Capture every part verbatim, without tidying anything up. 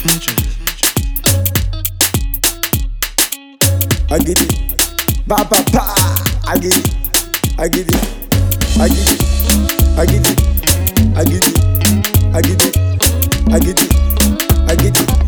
I get it. Ba ba ba. I get it. I get it. I get it. I get it. I get it. I get it. I get it. I get it.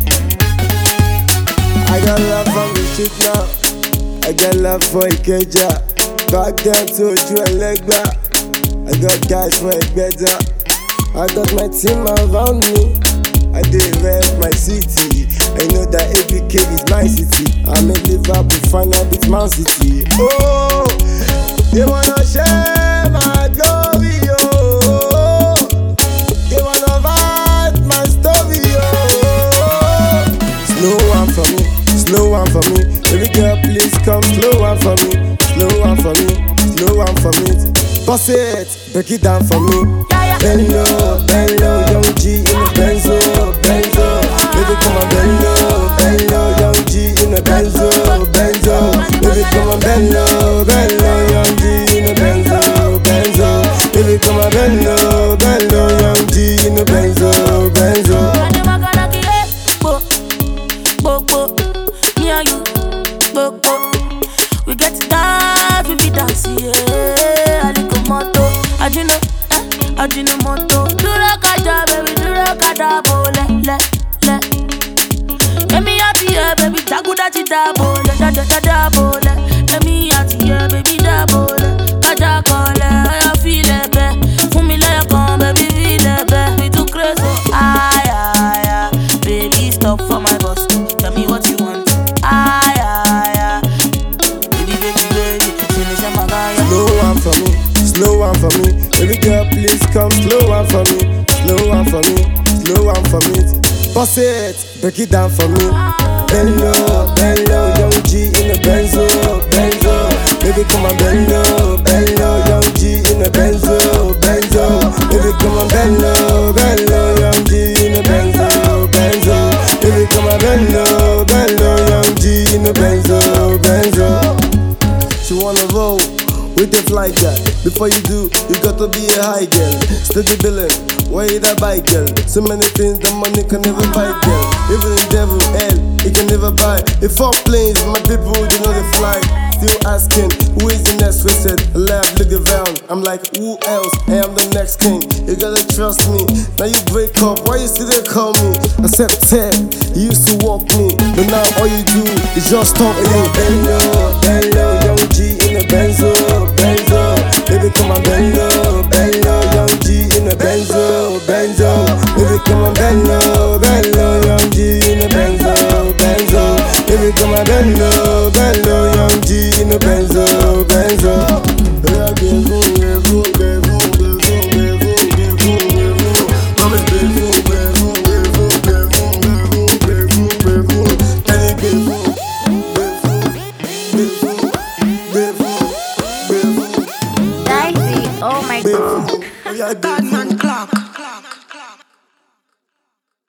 I got love from the street now. I got love for Ikeja. Back then to you and Legba. I got guys for Egbeda. I got my team around me. I did rep my city. I know that A B K is my city. I'm a Liverpool fan, I beat Man City. Oh, they wanna share my glory, oh. They wanna write my story, oh. Slow one for me, slow one for me. Every girl, please come slow one for me, slow one for me, slow one for me. Boss it, break it down for me. Bend low, bend low, young G in the Benzo, Benzo. Baby, come on, bend low, bend low, young G in the Benzo, Benzo. Baby, come on, bend low, bend low, young G in the Benzo, Benzo. Baby, come on, bend low, bend low, young G in the Benzo, Benzo. Me and you, we get it dance, we be dancing, yeah. I like a motto, I do know. Ajinomoto, dura kaja, baby, dura kaja, bo le le le. Let me happy, yeah, baby, taguda chida bo le da da da da bo le. Let me happy, yeah, baby, da bo le. Kaja kole, I feel it, be. For me like come, baby, feel it, be. We too crazy, ay ay ay. Baby, stop for my boss. Tell me what you want, ay ay ay. Baby, baby, baby, finish my guy. Slow one for me, slow one for me. Every girl, please come slow one for me, slow one for me, slow one for me. Boss it, break it down for me. Bend low, bend low, young G in the Benzo, Benzo. Baby, come on, bend low, bend low, young G in the Benzo, Benzo. Baby, come on, bend low, bend low, young G in the Benzo, Benzo. Baby, come on, bend low, bend low, young G in the Benzo, Benzo. She wanna roll with it like that. Before you do, you got to be a high girl. Steady billing, why you that bike girl? So many things that money can never buy girl. Even the devil, hell, it can never buy. If all planes, my people, they know they fly. Still asking, who is the next wizard? I laugh, look around, I'm like, who else? I am the next king. You gotta trust me. Now you break up, why you still there call me? I said Ted, you used to walk me, but now all you do is just talk me. Bend low, bend low, young G in the Benzo, Benzo. Baby, come on, bend low, bend low, young G in the Benzo, Benzo. Baby, come on, bend low, bend low, young G in the Benzo, Benzo. Baby, come on, bend low, bend low, young G in the Benzo, Benzo. Oh my God. Bad man clock.